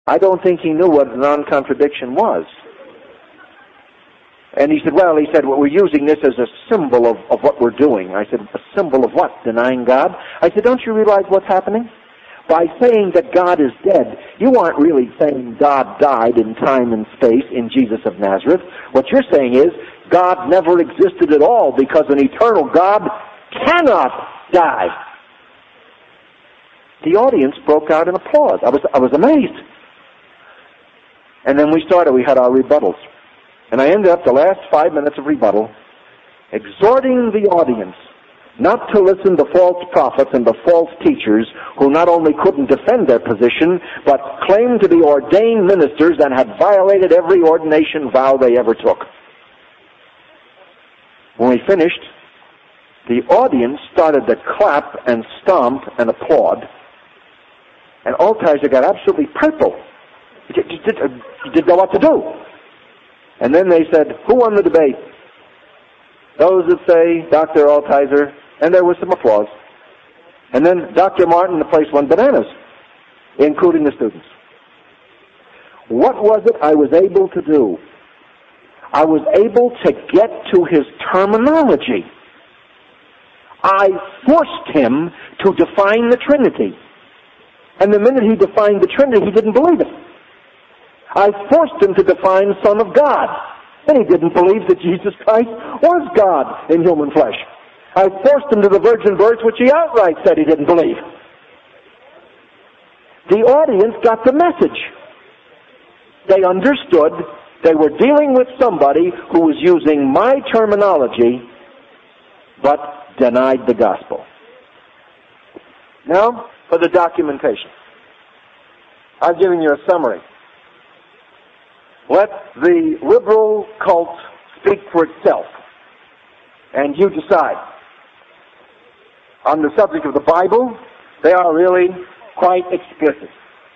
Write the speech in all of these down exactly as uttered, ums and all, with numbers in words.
I don't think he knew what a non-contradiction was. And he said, well, he said, well, we're using this as a symbol of, of what we're doing. I said, a symbol of what? Denying God? I said, don't you realize what's happening? By saying that God is dead, you aren't really saying God died in time and space in Jesus of Nazareth. What you're saying is God never existed at all because an eternal God cannot die. The audience broke out in applause. I was, I was amazed. And then we started, we had our rebuttals. And I ended up the last five minutes of rebuttal exhorting the audience not to listen to false prophets and to false teachers who not only couldn't defend their position, but claimed to be ordained ministers and had violated every ordination vow they ever took. When we finished, the audience started to clap and stomp and applaud, and Altizer got absolutely purple. He didn't know what to do. And then they said, who won the debate? Those that say Doctor Altizer, and there was some applause. And then Doctor Martin, the place won bananas, including the students. What was it I was able to do? I was able to get to his terminology. I forced him to define the Trinity. And the minute he defined the Trinity, he didn't believe it. I forced him to define Son of God, and he didn't believe that Jesus Christ was God in human flesh. I forced him to the virgin birth, which he outright said he didn't believe. The audience got the message. They understood they were dealing with somebody who was using my terminology, but denied the gospel. Now, for the documentation. I've given you a summary. Let the liberal cult speak for itself, and you decide. On the subject of the Bible, they are really quite explicit.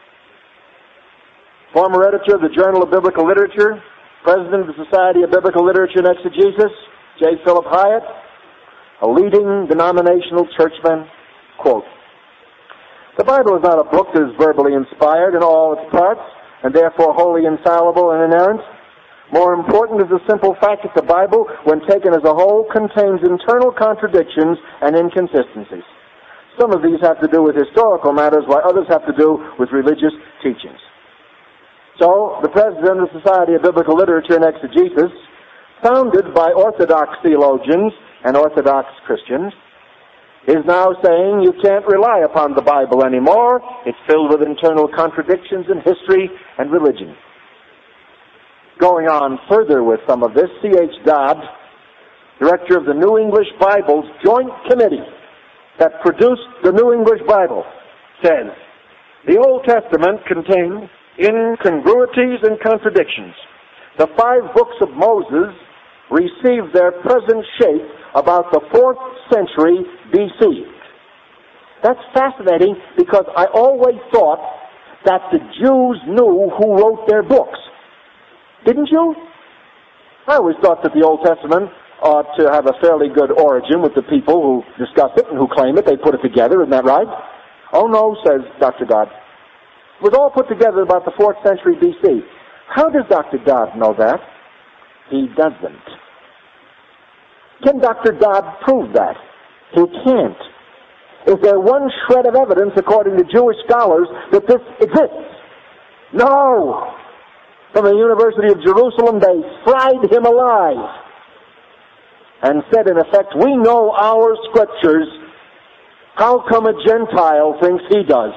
Former editor of the Journal of Biblical Literature, president of the Society of Biblical Literature and Exegesis, J. Philip Hyatt, a leading denominational churchman, quote, "The Bible is not a book that is verbally inspired in all its parts, and therefore wholly infallible and inerrant. More important is the simple fact that the Bible, when taken as a whole, contains internal contradictions and inconsistencies. Some of these have to do with historical matters, while others have to do with religious teachings." So, the president of the Society of Biblical Literature and Exegesis, founded by Orthodox theologians and Orthodox Christians, is now saying you can't rely upon the Bible anymore. It's filled with internal contradictions in history and religion. Going on further with some of this, C H Dodd, director of the New English Bible's Joint Committee that produced the New English Bible, says, "The Old Testament contains incongruities and contradictions. The five books of Moses received their present shape about the fourth century B C That's fascinating because I always thought that the Jews knew who wrote their books. Didn't you? I always thought that the Old Testament ought to have a fairly good origin with the people who discuss it and who claim it. They put it together, isn't that right? Oh no, says Doctor Dodd. It was all put together about the fourth century B C How does Doctor Dodd know that? He doesn't. Can Doctor Dodd prove that? He can't. Is there one shred of evidence, according to Jewish scholars, that this exists? No! From the University of Jerusalem, they fried him alive and said, in effect, we know our scriptures. How come a Gentile thinks he does?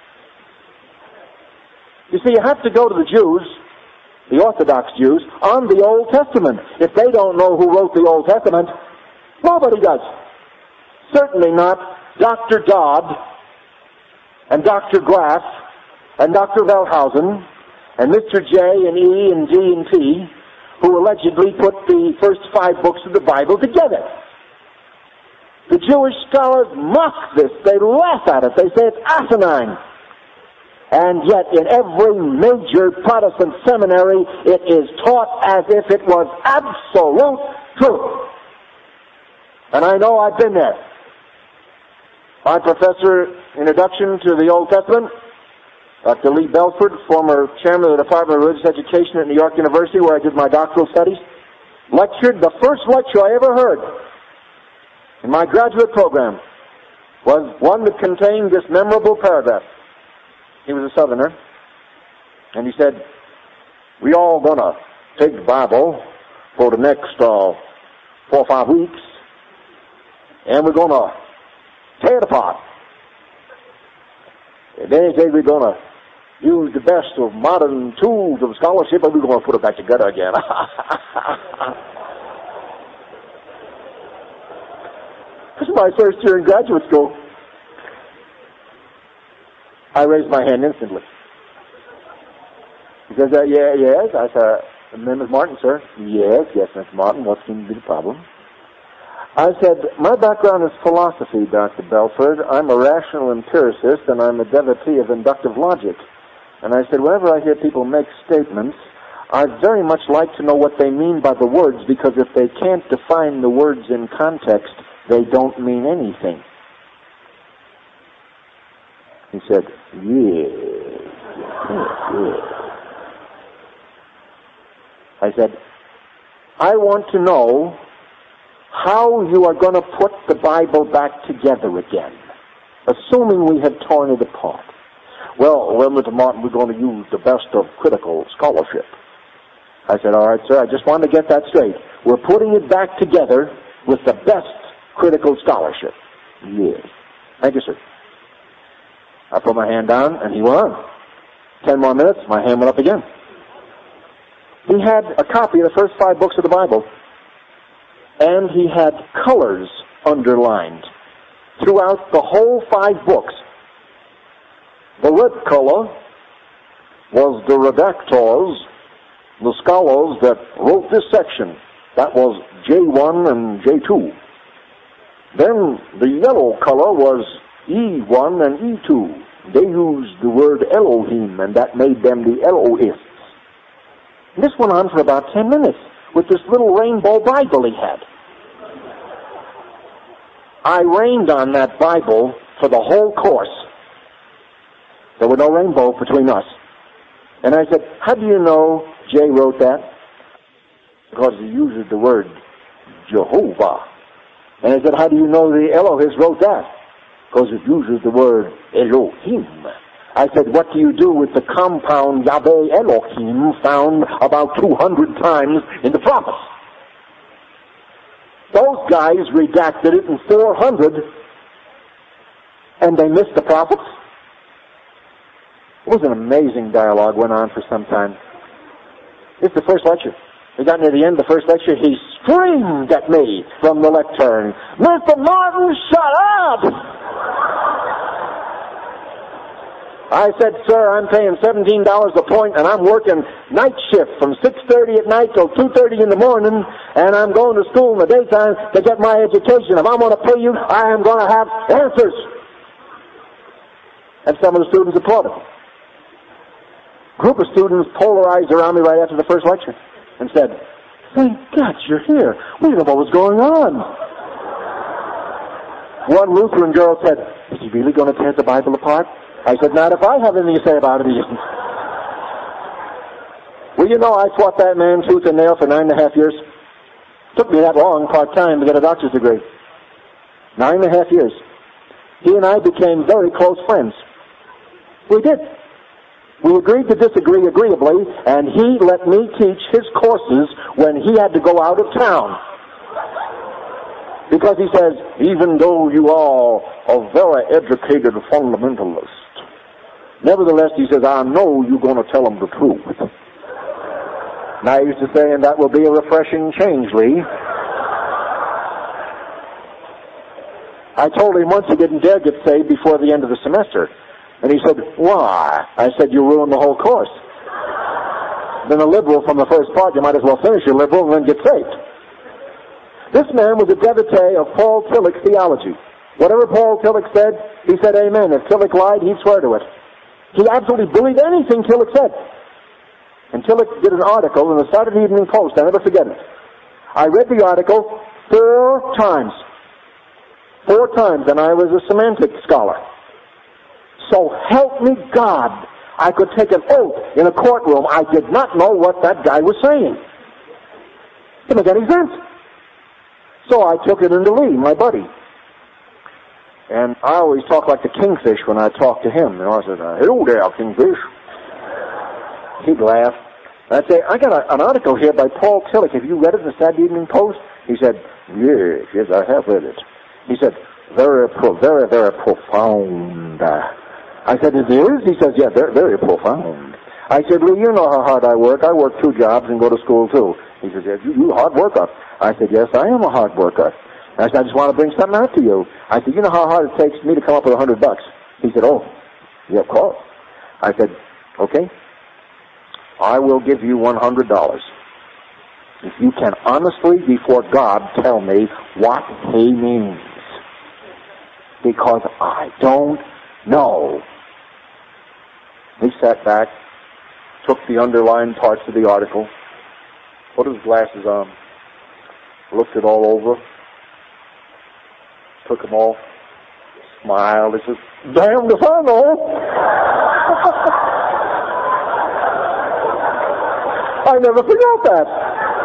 You see, you have to go to the Jews, the Orthodox Jews, on the Old Testament. If they don't know who wrote the Old Testament, nobody does. Certainly not Doctor Dodd and Doctor Graff and Doctor Wellhausen and Mister J and E and G and T, who allegedly put the first five books of the Bible together. The Jewish scholars mock this. They laugh at it. They say it's asinine. And yet in every major Protestant seminary, it is taught as if it was absolute truth. And I know I've been there. My professor, Introduction to the Old Testament, Doctor Lee Belford, former chairman of the Department of Religious Education at New York University, where I did my doctoral studies, lectured. The first lecture I ever heard in my graduate program was one that contained this memorable paragraph. He was a Southerner, and he said, "We all gonna take the Bible for the next uh, four or five weeks, and we're gonna tear it apart. And then he said we're gonna use the best of modern tools of scholarship, and we're gonna put it back together again." This is my first year in graduate school. I raised my hand instantly. He says, uh, yeah, yes. I said, "My name is Martin, sir." "Yes, yes, Mister Martin. What seems to be the problem?" I said, "My background is philosophy, Doctor Belford. I'm a rational empiricist, and I'm a devotee of inductive logic." And I said, "Whenever I hear people make statements, I'd very much like to know what they mean by the words, because if they can't define the words in context, they don't mean anything." He said, "Yes, yes, yes." I said, "I want to know how you are going to put the Bible back together again, assuming we have torn it apart." Well, well, Mister Martin, we're going to use the best of critical scholarship." I said, "All right, sir, I just wanted to get that straight. We're putting it back together with the best critical scholarship." "Yes." "Thank you, sir." I put my hand down, and he went on. Ten more minutes, my hand went up again. He had a copy of the first five books of the Bible, and he had colors underlined throughout the whole five books. The red color was the redactors, the scholars that wrote this section. That was J one and J two. Then the yellow color was E one and E two. They used the word Elohim, and that made them the Elohists. And this went on for about ten minutes with this little rainbow Bible he had. I rained on that Bible for the whole course. There were no rainbow between us. And I said, "How do you know Jay wrote that?" "Because he uses the word Jehovah." And I said, "How do you know the Elohists wrote that?" "Because it uses the word Elohim." I said, "What do you do with the compound Yahweh Elohim found about two hundred times in the prophets?" Those guys redacted it in four hundred, and they missed the prophets. It was an amazing dialogue, went on for some time. This is the first lecture. We got near the end of the first lecture, he screamed at me from the lectern, "Mister Martin, shut up!" I said, "Sir, I'm paying seventeen dollars a point, and I'm working night shift from six thirty at night till two thirty in the morning, and I'm going to school in the daytime to get my education. If I'm going to pay you, I am going to have answers." And some of the students applauded. A group of students polarized around me right after the first lecture and said, "Thank God you're here. We didn't know what was going on." One Lutheran girl said, "Is he really going to tear the Bible apart?" I said, "Not if I have anything to say about it." Well, you know, I fought that man tooth and nail for nine and a half years. It took me that long, part-time, to get a doctor's degree. Nine and a half years. He and I became very close friends. We did. We agreed to disagree agreeably, and he let me teach his courses when he had to go out of town. Because he says, "Even though you are a very educated fundamentalist, nevertheless," he says, "I know you're going to tell them the truth." And I used to say, "And that will be a refreshing change, Lee." I told him once he didn't dare get saved before the end of the semester. And he said, "Why?" I said, "You ruined the whole course. Been a liberal from the first part, you might as well finish your liberal and then get saved." This man was a devotee of Paul Tillich's theology. Whatever Paul Tillich said, he said amen. If Tillich lied, he'd swear to it. He absolutely believed anything Tillich said. And Tillich did an article in the Saturday Evening Post. I'll never forget it. I read the article four times. Four times, and I was a semantic scholar. So help me God, I could take an oath in a courtroom. I did not know what that guy was saying. Didn't make any sense. So I took it into Lee, my buddy. And I always talk like the Kingfish when I talk to him. You know, I said, hello there, Kingfish. He'd laugh. I'd say, I got a, an article here by Paul Tillich. Have you read it in the Saturday Evening Post? He said, yes, yes, I have read it. He said, very, pro, very, very profound. I said, it is? He says, yeah, very, very profound. I said, Lee, you know how hard I work. I work two jobs and go to school, too. He says, yes, you, you hard worker. I said, yes, I am a hard worker. I said, I just want to bring something out to you. I said, you know how hard it takes me to come up with a hundred bucks? He said, oh, yeah, of course. I said, okay, I will give you one hundred dollars. If you can honestly, before God, tell me what he means. Because I don't know. He sat back, took the underlined parts of the article, put his glasses on, looked it all over, took them off, smiled. He says, damned if I know. I never forgot that.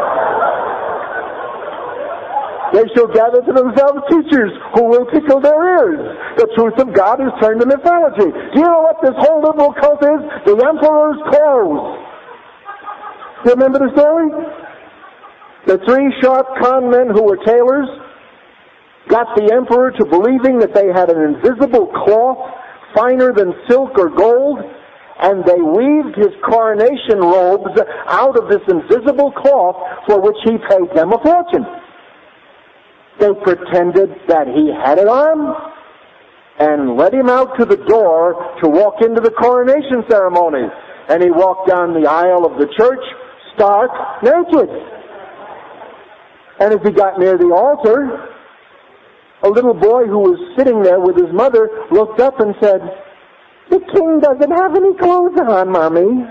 They shall gather to themselves teachers who will tickle their ears. The truth of God is turned to mythology. Do you know what this whole liberal cult is? The emperor's clothes. Do you remember the story? The three sharp con men who were tailors got the emperor to believing that they had an invisible cloth finer than silk or gold, and they weaved his coronation robes out of this invisible cloth for which he paid them a fortune. They pretended that he had it on and led him out to the door to walk into the coronation ceremony. And he walked down the aisle of the church stark naked. And as he got near the altar, a little boy who was sitting there with his mother looked up and said, the king doesn't have any clothes on, Mommy.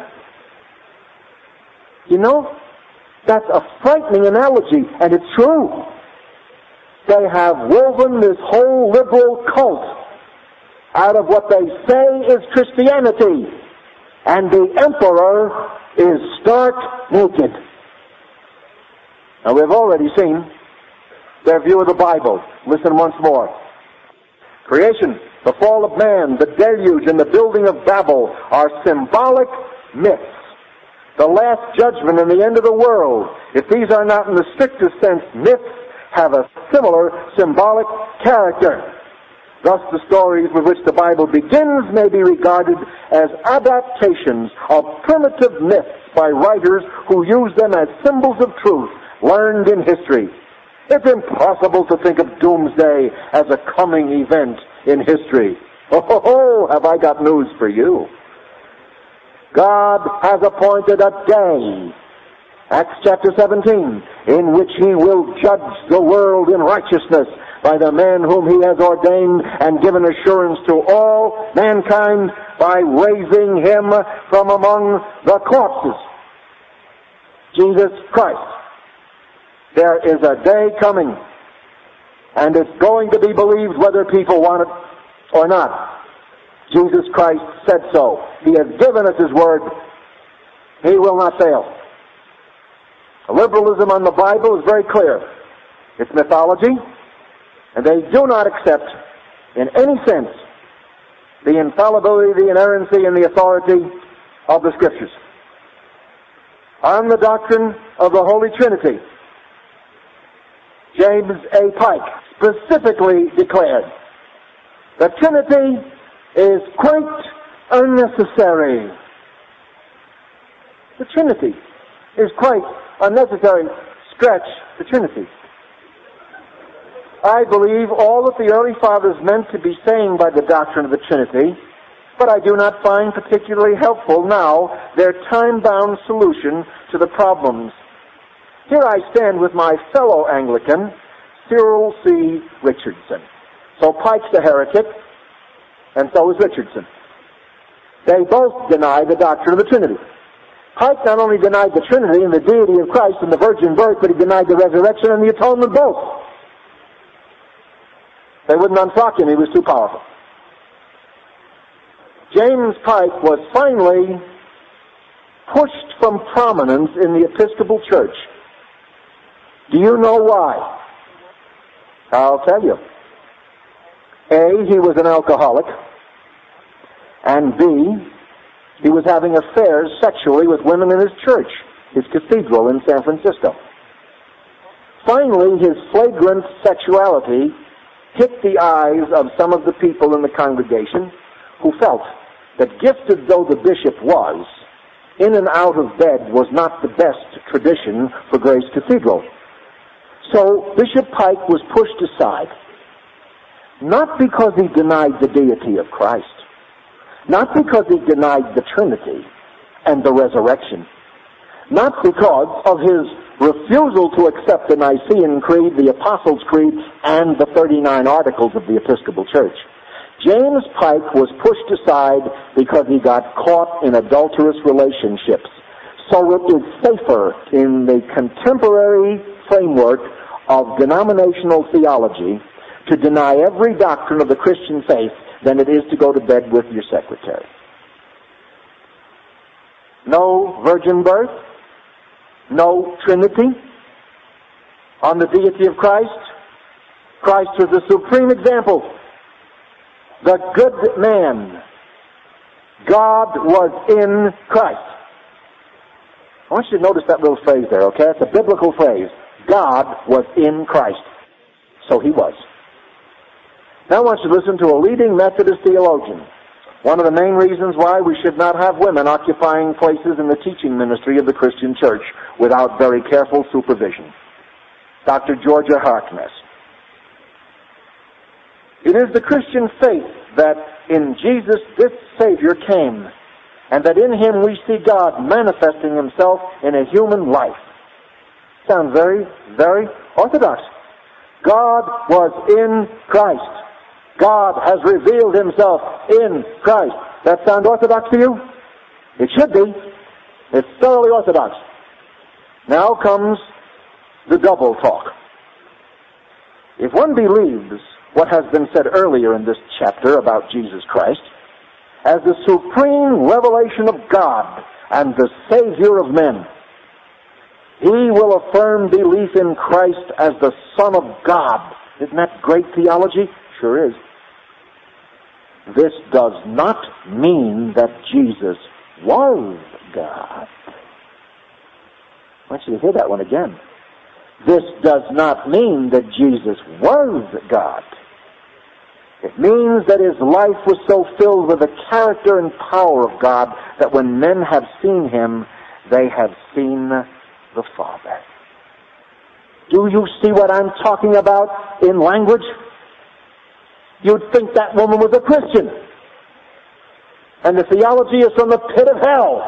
You know, that's a frightening analogy, and it's true. They have woven this whole liberal cult out of what they say is Christianity, and the emperor is stark naked. Now, we've already seen their view of the Bible. Listen once more. Creation, the fall of man, the deluge, and the building of Babel are symbolic myths. The last judgment and the end of the world, if these are not in the strictest sense myths, have a similar symbolic character. Thus, the stories with which the Bible begins may be regarded as adaptations of primitive myths by writers who use them as symbols of truth learned in history. It's impossible to think of doomsday as a coming event in history. Oh, ho, ho, have I got news for you. God has appointed a day, Acts chapter seventeen, in which he will judge the world in righteousness by the man whom he has ordained and given assurance to all mankind by raising him from among the corpses. Jesus Christ. There is a day coming, and it's going to be believed whether people want it or not. Jesus Christ said so. He has given us his word. He will not fail. Liberalism on the Bible is very clear. It's mythology, and they do not accept, in any sense, the infallibility, the inerrancy, and the authority of the Scriptures. On the doctrine of the Holy Trinity, James A. Pike specifically declared, the Trinity is quite unnecessary. The Trinity is quite unnecessary. Stretch the Trinity. I believe all that the early fathers meant to be saying by the doctrine of the Trinity, but I do not find particularly helpful now their time-bound solution to the problems. Here I stand with my fellow Anglican, Cyril C. Richardson. So Pike's a heretic, and so is Richardson. They both deny the doctrine of the Trinity. Pike not only denied the Trinity and the deity of Christ and the virgin birth, but he denied the resurrection and the atonement both. They wouldn't unfrock him, he was too powerful. James Pike was finally pushed from prominence in the Episcopal Church. Do you know why? I'll tell you. A, he was an alcoholic, and B, he was having affairs sexually with women in his church, his cathedral in San Francisco. Finally, his flagrant sexuality hit the eyes of some of the people in the congregation who felt that, gifted though the bishop was, in and out of bed was not the best tradition for Grace Cathedral. So Bishop Pike was pushed aside, not because he denied the deity of Christ, not because he denied the Trinity and the resurrection, not because of his refusal to accept the Nicene Creed, the Apostles' Creed, and the thirty-nine Articles of the Episcopal Church. James Pike was pushed aside because he got caught in adulterous relationships. So it is safer in the contemporary framework of denominational theology to deny every doctrine of the Christian faith than it is to go to bed with your secretary. No virgin birth, no Trinity on the deity of Christ. Christ was the supreme example. The good man. God was in Christ. I want you to notice that little phrase there, okay? It's a biblical phrase. God was in Christ. So he was. Now I want you to listen to a leading Methodist theologian. One of the main reasons why we should not have women occupying places in the teaching ministry of the Christian church without very careful supervision. Doctor Georgia Harkness. It is the Christian faith that in Jesus this Savior came, and that in him we see God manifesting himself in a human life. Sounds very, very orthodox. God was in Christ. God has revealed himself in Christ. That sound orthodox to you? It should be. It's thoroughly orthodox. Now comes the double talk. If one believes what has been said earlier in this chapter about Jesus Christ as the supreme revelation of God and the Savior of men, he will affirm belief in Christ as the Son of God. Isn't that great theology? Sure is. This does not mean that Jesus was God. I want you to hear that one again. This does not mean that Jesus was God. It means that his life was so filled with the character and power of God that when men have seen him, they have seen the Father. Do you see what I'm talking about in language? You'd think that woman was a Christian. And the theology is from the pit of hell.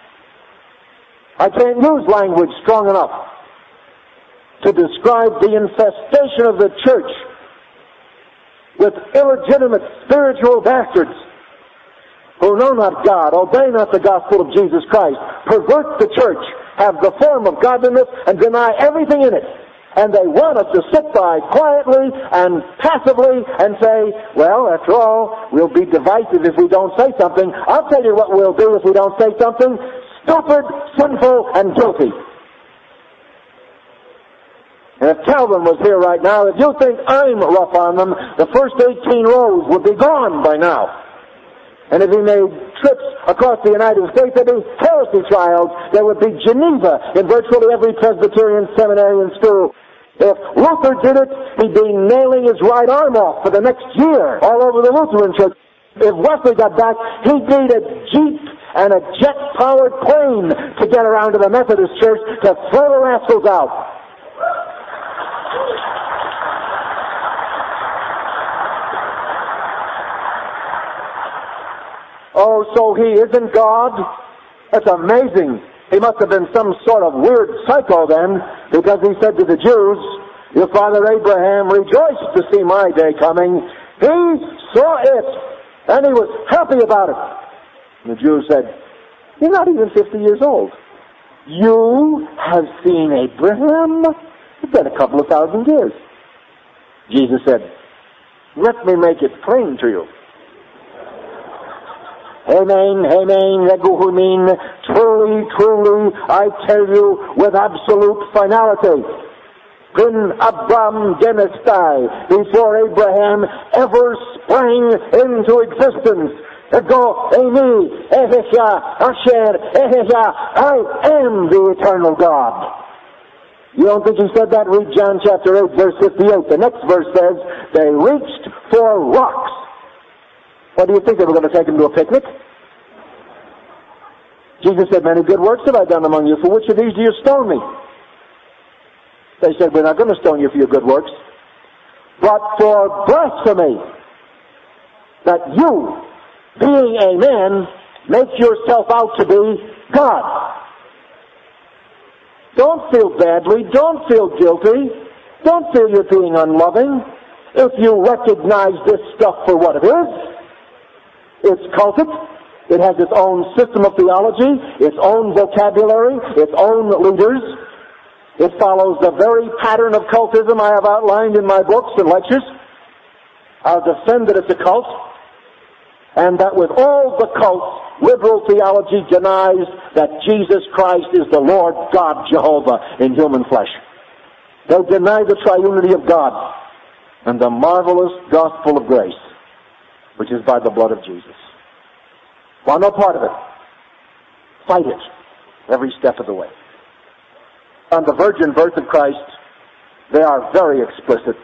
I can't use language strong enough to describe the infestation of the church with illegitimate spiritual bastards who know not God, obey not the gospel of Jesus Christ, pervert the church, have the form of godliness, and deny everything in it. And they want us to sit by quietly and passively and say, well, after all, we'll be divisive if we don't say something. I'll tell you what we'll do if we don't say something. Stupid, sinful, and guilty. And if Calvin was here right now, if you think I'm rough on them, the first eighteen rows would be gone by now. And if he made trips across the United States, there'd be heresy trials. There would be Geneva in virtually every Presbyterian seminary and school. If Luther did it, he'd be nailing his right arm off for the next year all over the Lutheran church. If Wesley got back, he'd need a Jeep and a jet-powered plane to get around to the Methodist church to throw the rascals out. Oh, so he isn't God? That's amazing. He must have been some sort of weird psycho then, because he said to the Jews, your father Abraham rejoiced to see my day coming. He saw it, and he was happy about it. And the Jews said, you're not even fifty years old. You have seen Abraham? It's been a couple of thousand years. Jesus said, let me make it plain to you. Amen, amen, Neguhumin. Truly, truly, I tell you with absolute finality, Prin Abram Genestai, before Abraham ever sprang into existence, Ego, Emi, Ehesha, Asher, Ehesha, I am the eternal God. You don't think he said that? Read John chapter eight, verse fifty-eight. The next verse says, they reached for rocks. What do you think? They were going to take him to a picnic? Jesus said, many good works have I done among you. For which of these do you stone me? They said, we're not going to stone you for your good works, but for blasphemy, that you, being a man, make yourself out to be God. Don't feel badly. Don't feel guilty. Don't feel you're being unloving. If you recognize this stuff for what it is, it's cultic. It has its own system of theology, its own vocabulary, its own leaders. It follows the very pattern of cultism I have outlined in my books and lectures. I'll defend that it's a cult, and that with all the cults, liberal theology denies that Jesus Christ is the Lord God Jehovah in human flesh. They deny the triunity of God and the marvelous gospel of grace, which is by the blood of Jesus. Want no part of it? Fight it every step of the way. On the virgin birth of Christ, they are very explicit.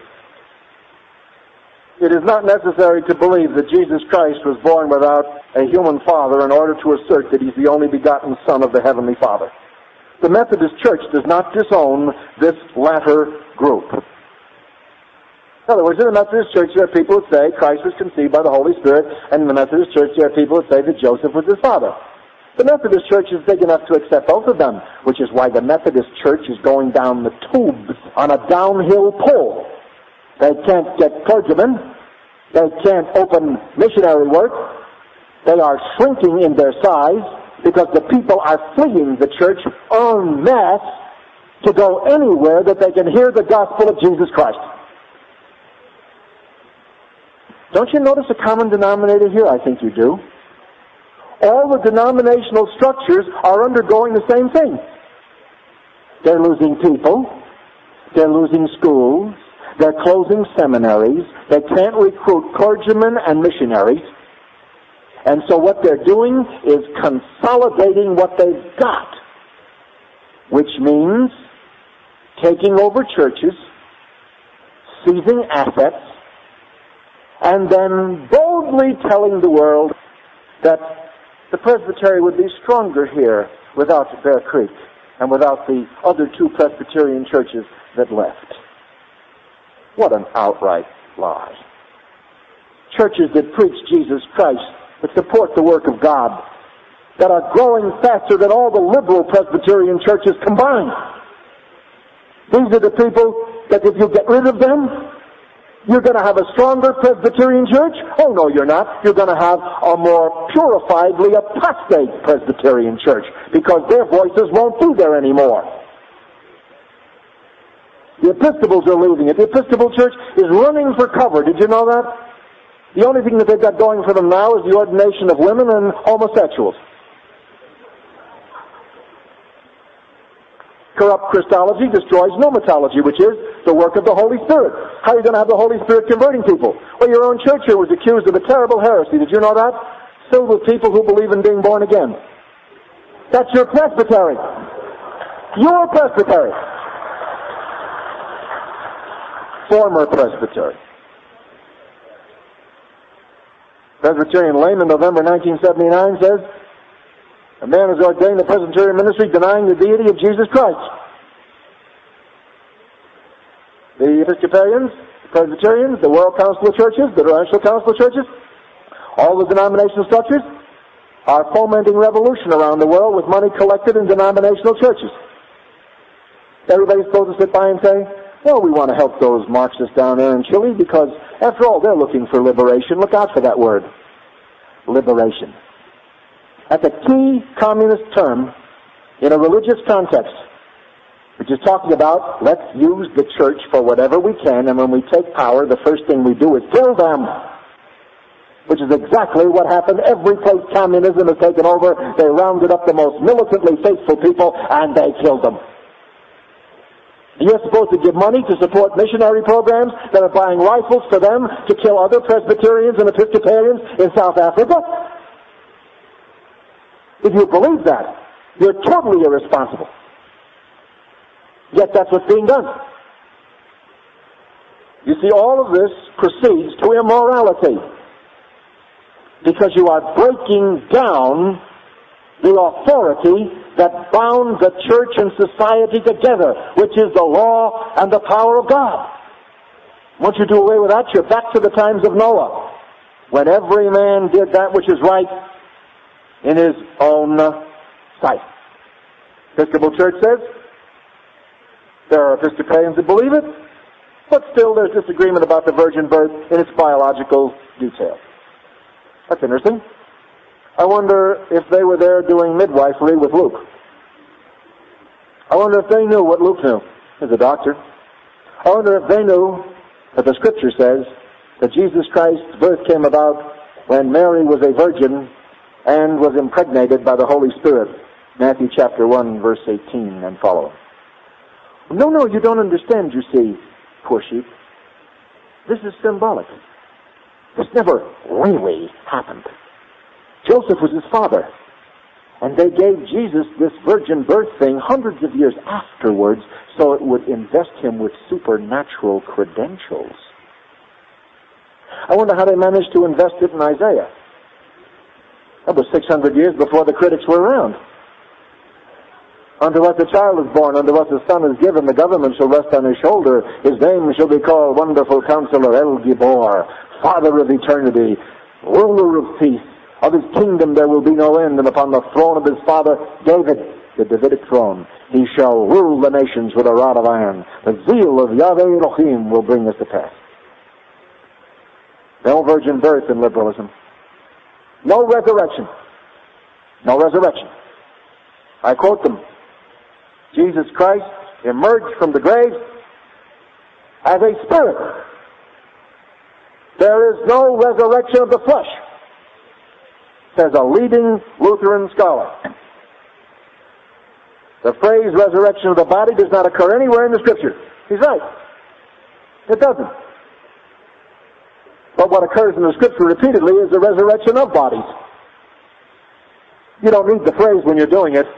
It is not necessary to believe that Jesus Christ was born without a human father in order to assert that he's the only begotten Son of the Heavenly Father. The Methodist Church does not disown this latter group. In other words, in the Methodist Church there are people who say Christ was conceived by the Holy Spirit, and in the Methodist Church there are people who say that Joseph was his father. The Methodist Church is big enough to accept both of them, which is why the Methodist Church is going down the tubes on a downhill pole. They can't get clergymen. They can't open missionary work. They are shrinking in their size because the people are fleeing the church en masse to go anywhere that they can hear the gospel of Jesus Christ. Don't you notice a common denominator here? I think you do. All the denominational structures are undergoing the same thing. They're losing people. They're losing schools. They're closing seminaries. They can't recruit clergymen and missionaries. And so what they're doing is consolidating what they've got, which means taking over churches, seizing assets, and then boldly telling the world that the Presbytery would be stronger here without Bear Creek and without the other two Presbyterian churches that left. What an outright lie. Churches that preach Jesus Christ, that support the work of God, that are growing faster than all the liberal Presbyterian churches combined. These are the people that if you get rid of them, you're going to have a stronger Presbyterian church? Oh, no, you're not. You're going to have a more purifiedly apostate Presbyterian church because their voices won't be there anymore. The Episcopals are leaving it. The Episcopal Church is running for cover. Did you know that? The only thing that they've got going for them now is the ordination of women and homosexuals. Corrupt Christology destroys pneumatology, which is the work of the Holy Spirit. How are you going to have the Holy Spirit converting people? Well, your own church here was accused of a terrible heresy. Did you know that? Filled with people who believe in being born again. That's your presbytery. Your presbytery. Former presbytery. Presbyterian layman, November nineteen seventy-nine, says, a man is ordained the Presbyterian ministry denying the deity of Jesus Christ. The Episcopalians, the Presbyterians, the World Council of Churches, the National Council of Churches, all the denominational structures are fomenting revolution around the world with money collected in denominational churches. Everybody's supposed to sit by and say, well, we want to help those Marxists down there in Chile because, after all, they're looking for liberation. Look out for that word, liberation. That's a key communist term in a religious context, which is talking about let's use the church for whatever we can, and when we take power, the first thing we do is kill them. which is exactly what happened every place communism has taken over. They rounded up the most militantly faithful people and they killed them. You're supposed to give money to support missionary programs that are buying rifles for them to kill other Presbyterians and Episcopalians in South Africa? If you believe that, you're totally irresponsible. Yet that's what's being done. You see, all of this proceeds to immorality because you are breaking down the authority that bound the church and society together, which is the law and the power of God. Once you do away with that, you're back to the times of Noah, when every man did that which is right in his own sight. Episcopal Church says there are Episcopalians that believe it, but still there's disagreement about the virgin birth in its biological detail. That's interesting. I wonder if they were there doing midwifery with Luke. I wonder if they knew what Luke knew as a doctor. I wonder if they knew that the Scripture says that Jesus Christ's birth came about when Mary was a virgin and was impregnated by the Holy Spirit. Matthew chapter one, verse eighteen and following. No, no, you don't understand, you see, poor sheep. This is symbolic. This never really happened. Joseph was his father, and they gave Jesus this virgin birth thing hundreds of years afterwards so it would invest him with supernatural credentials. I wonder how they managed to invest it in Isaiah. That was six hundred years before the critics were around. Unto us a child is born, unto us a son is given, the government shall rest on his shoulder. His name shall be called Wonderful Counselor, El Gibor, Father of Eternity, Ruler of Peace. Of his kingdom there will be no end, and upon the throne of his father David, the Davidic throne, he shall rule the nations with a rod of iron. The zeal of Yahweh Elohim will bring this to pass. No virgin birth in liberalism. No resurrection. No resurrection. I quote them. Jesus Christ emerged from the grave as a spirit. There is no resurrection of the flesh, says a leading Lutheran scholar. The phrase resurrection of the body does not occur anywhere in the Scripture. He's right. It doesn't. But what occurs in the Scripture repeatedly is the resurrection of bodies. You don't need the phrase when you're doing it.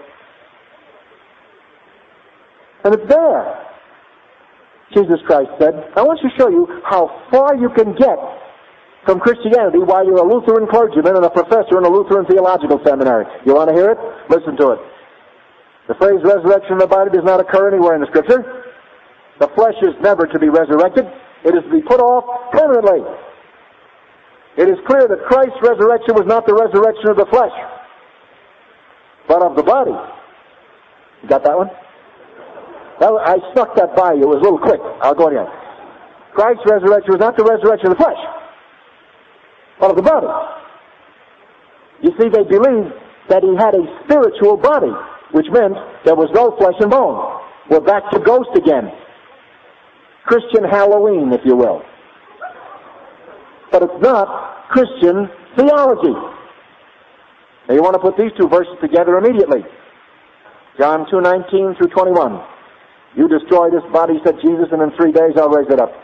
And it's there. Jesus Christ said, I want to show you how far you can get from Christianity while you're a Lutheran clergyman and a professor in a Lutheran theological seminary. You want to hear it? Listen to it. The phrase resurrection of the body does not occur anywhere in the Scripture. The flesh is never to be resurrected. It is to be put off permanently. It is clear that Christ's resurrection was not the resurrection of the flesh, but of the body. You got that one? Well, I snuck that by you. It was a little quick. I'll go again. Christ's resurrection was not the resurrection of the flesh, but of the body. You see, they believed that he had a spiritual body, which meant there was no flesh and bone. We're back to ghost again. Christian Halloween, if you will. But it's not Christian theology. Now you want to put these two verses together immediately. John two nineteen through twenty-one. You destroy this body, said Jesus, and in three days I'll raise it up.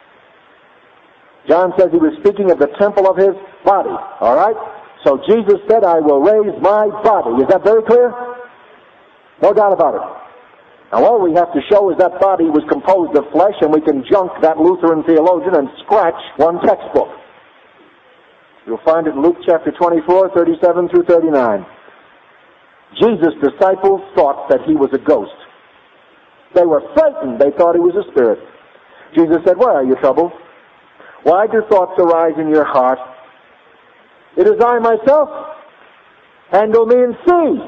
John says he was speaking of the temple of his body. All right? So Jesus said, I will raise my body. Is that very clear? No doubt about it. Now all we have to show is that body was composed of flesh, and we can junk that Lutheran theologian and scratch one textbook. You'll find it in Luke chapter twenty-four, thirty-seven through thirty-nine. Jesus' disciples thought that he was a ghost. They were frightened. They thought he was a spirit. Jesus said, why are you troubled? Why do thoughts arise in your heart? It is I myself. Handle me and see.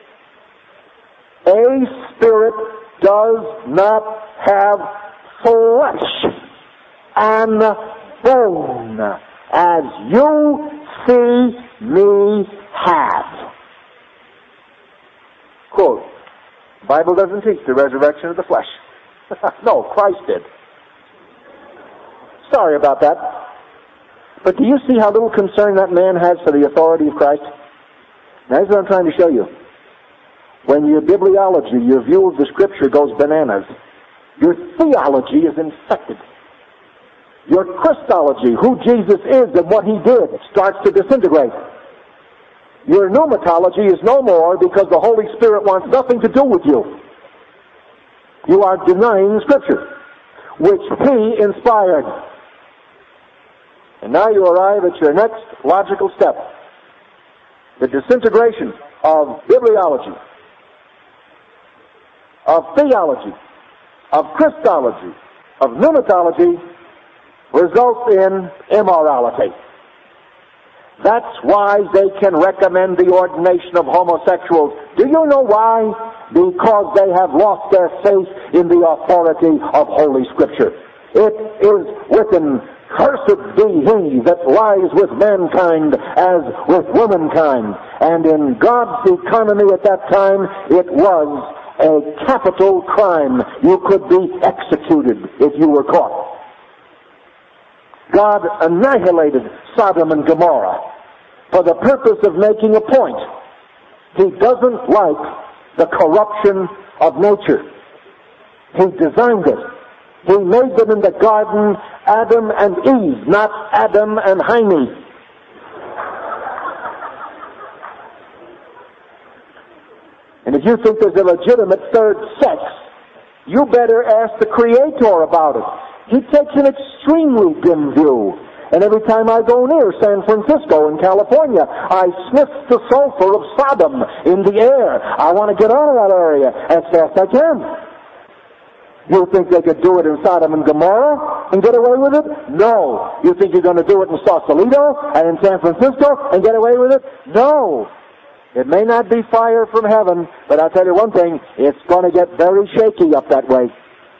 A spirit does not have flesh and bone, as you see me have. Quote, the Bible doesn't teach the resurrection of the flesh. No, Christ did. Sorry about that. But do you see how little concern that man has for the authority of Christ? Now, here's what I'm trying to show you. When your bibliology, your view of the Scripture goes bananas, your theology is infected. Your Christology, who Jesus is and what he did, starts to disintegrate. Your pneumatology is no more because the Holy Spirit wants nothing to do with you. You are denying Scripture, which he inspired. And now you arrive at your next logical step. The disintegration of bibliology, of theology, of Christology, of pneumatology, results in immorality. That's why they can recommend the ordination of homosexuals. Do you know why? Because they have lost their faith in the authority of Holy Scripture. It is written, "Cursed be he that lies with mankind as with womankind." And in God's economy at that time, it was a capital crime. You could be executed if you were caught. God annihilated Sodom and Gomorrah for the purpose of making a point. He doesn't like the corruption of nature. He designed it. He made them in the garden, Adam and Eve, not Adam and Jaime. And if you think there's a legitimate third sex, you better ask the Creator about it. He takes an extremely dim view. And every time I go near San Francisco in California, I sniff the sulfur of Sodom in the air. I want to get out of that area as fast as I can. You think they could do it in Sodom and Gomorrah and get away with it? No. You think you're going to do it in Sausalito and in San Francisco and get away with it? No. It may not be fire from heaven, but I'll tell you one thing, it's going to get very shaky up that way.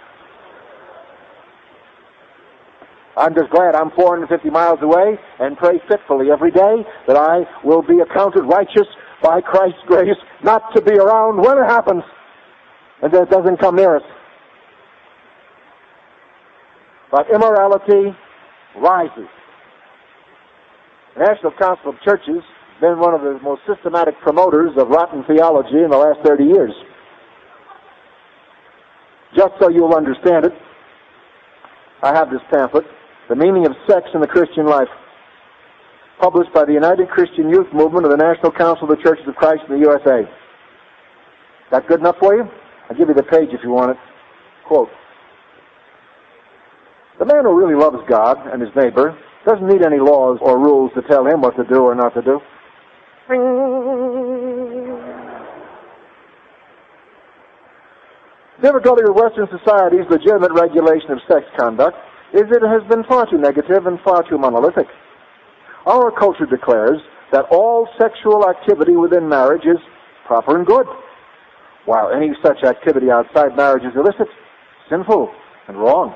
I'm just glad I'm four hundred fifty miles away and pray fitfully every day that I will be accounted righteous by Christ's grace, not to be around when it happens and that it doesn't come near us. But immorality rises. The National Council of Churches has been one of the most systematic promoters of rotten theology in the last thirty years. Just so you'll understand it, I have this pamphlet, The Meaning of Sex in the Christian Life, published by the United Christian Youth Movement of the National Council of the Churches of Christ in the U S A. That good enough for you? I'll give you the page if you want it. Quote, "The man who really loves God and his neighbor doesn't need any laws or rules to tell him what to do or not to do. The difficulty with Western society's legitimate regulation of sex conduct is that it has been far too negative and far too monolithic. Our culture declares that all sexual activity within marriage is proper and good, while any such activity outside marriage is illicit, sinful, and wrong.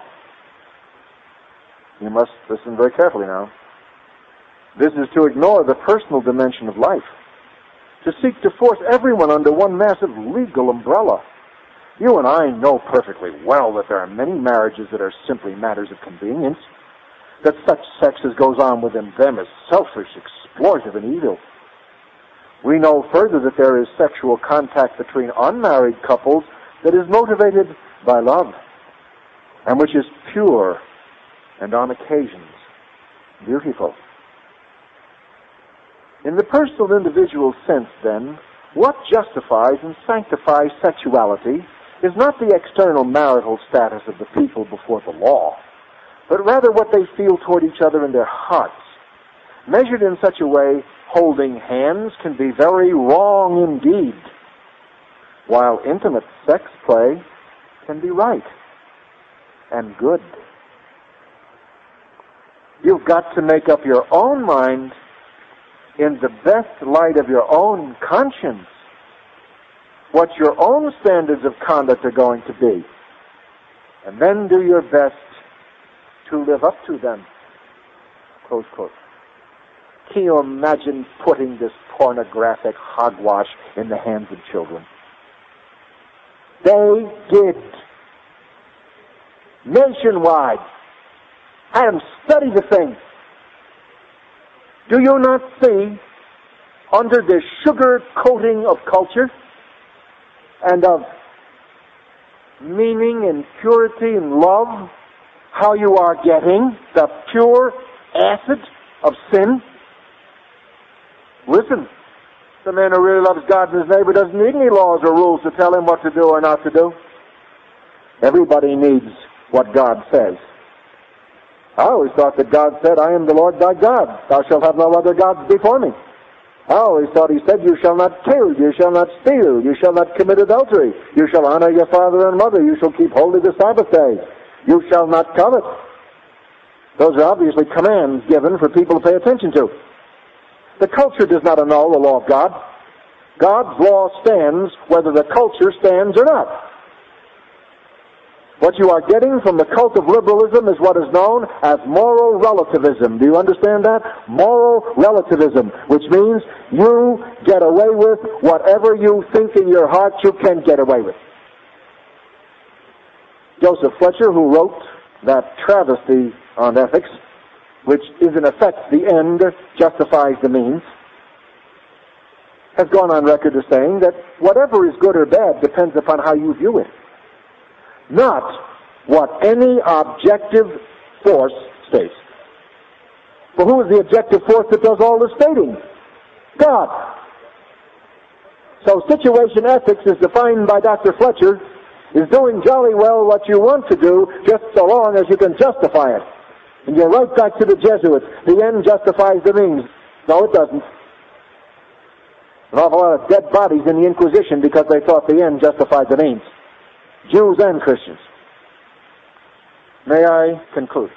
You must listen very carefully now. This is to ignore the personal dimension of life, to seek to force everyone under one massive legal umbrella. You and I know perfectly well that there are many marriages that are simply matters of convenience, that such sex as goes on within them is selfish, exploitive, and evil. We know further that there is sexual contact between unmarried couples that is motivated by love, and which is pure and on occasions beautiful. In the personal individual sense, then, what justifies and sanctifies sexuality is not the external marital status of the people before the law, but rather what they feel toward each other in their hearts. Measured in such a way, holding hands can be very wrong indeed, while intimate sex play can be right and good. You've got to make up your own mind in the best light of your own conscience what your own standards of conduct are going to be, and then do your best to live up to them. Close quote. Can you imagine putting this pornographic hogwash in the hands of children? They did. Nationwide. Had them study the thing. Do you not see, under this sugar coating of culture and of meaning and purity and love, how you are getting the pure acid of sin? Listen, the man who really loves God and his neighbor doesn't need any laws or rules to tell him what to do or not to do. Everybody needs what God says. I always thought that God said, I am the Lord thy God. Thou shalt have no other gods before me. I always thought he said, you shall not kill, you shall not steal, you shall not commit adultery, you shall honor your father and mother, you shall keep holy the Sabbath day, you shall not covet. Those are obviously commands given for people to pay attention to. The culture does not annul the law of God. God's law stands whether the culture stands or not. What you are getting from the cult of liberalism is what is known as moral relativism. Do you understand that? Moral relativism, which means you get away with whatever you think in your heart you can get away with. Joseph Fletcher, who wrote that travesty on ethics, which is in effect the end justifies the means, has gone on record as saying that whatever is good or bad depends upon how you view it, not what any objective force states. For who is the objective force that does all the stating? God. So situation ethics is defined by Doctor Fletcher is doing jolly well what you want to do just so long as you can justify it. And you're right back to the Jesuits. The end justifies the means. No, it doesn't. An awful lot of dead bodies in the Inquisition because they thought the end justified the means. Jews and Christians. May I conclude?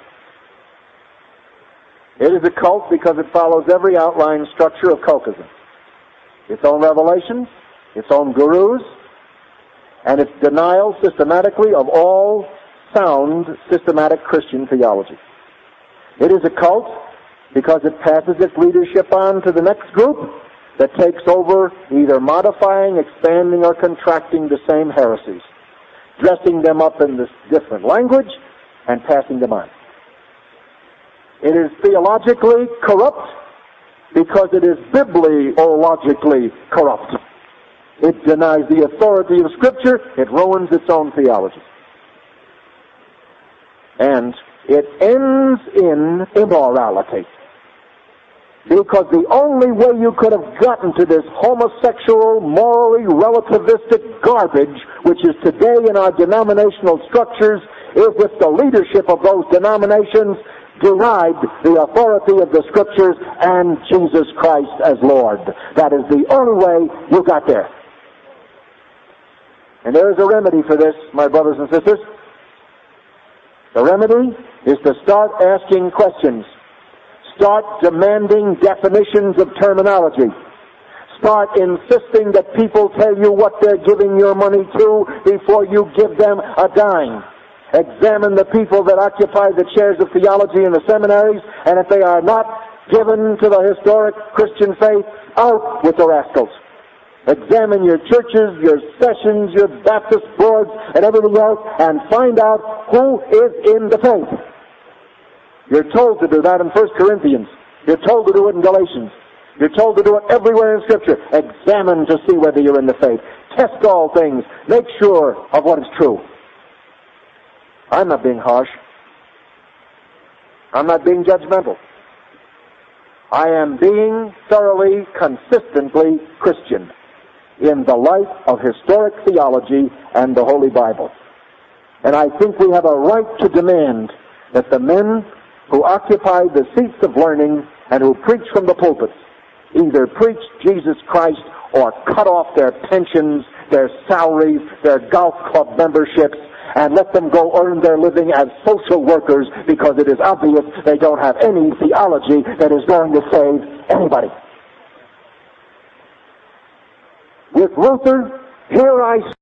It is a cult because it follows every outline structure of cultism. Its own revelations, its own gurus, and its denial systematically of all sound systematic Christian theology. It is a cult because it passes its leadership on to the next group that takes over, either modifying, expanding, or contracting the same heresies, dressing them up in this different language and passing them on. It is theologically corrupt because it is bibliologically corrupt. It denies the authority of Scripture. It ruins its own theology. And it ends in immorality. Because the only way you could have gotten to this homosexual, morally relativistic garbage, which is today in our denominational structures, is if the leadership of those denominations denied the authority of the Scriptures and Jesus Christ as Lord. That is the only way you got there. And there is a remedy for this, my brothers and sisters. The remedy is to start asking questions. Start demanding definitions of terminology. Start insisting that people tell you what they're giving your money to before you give them a dime. Examine the people that occupy the chairs of theology in the seminaries, and if they are not given to the historic Christian faith, out with the rascals. Examine your churches, your sessions, your Baptist boards, and everything else, and find out who is in the faith. You're told to do that in First Corinthians. You're told to do it in Galatians. You're told to do it everywhere in Scripture. Examine to see whether you're in the faith. Test all things. Make sure of what is true. I'm not being harsh. I'm not being judgmental. I am being thoroughly, consistently Christian in the light of historic theology and the Holy Bible. And I think we have a right to demand that the men who occupy the seats of learning and who preach from the pulpits either preach Jesus Christ or cut off their pensions, their salaries, their golf club memberships, and let them go earn their living as social workers, because it is obvious they don't have any theology that is going to save anybody. With Luther, here I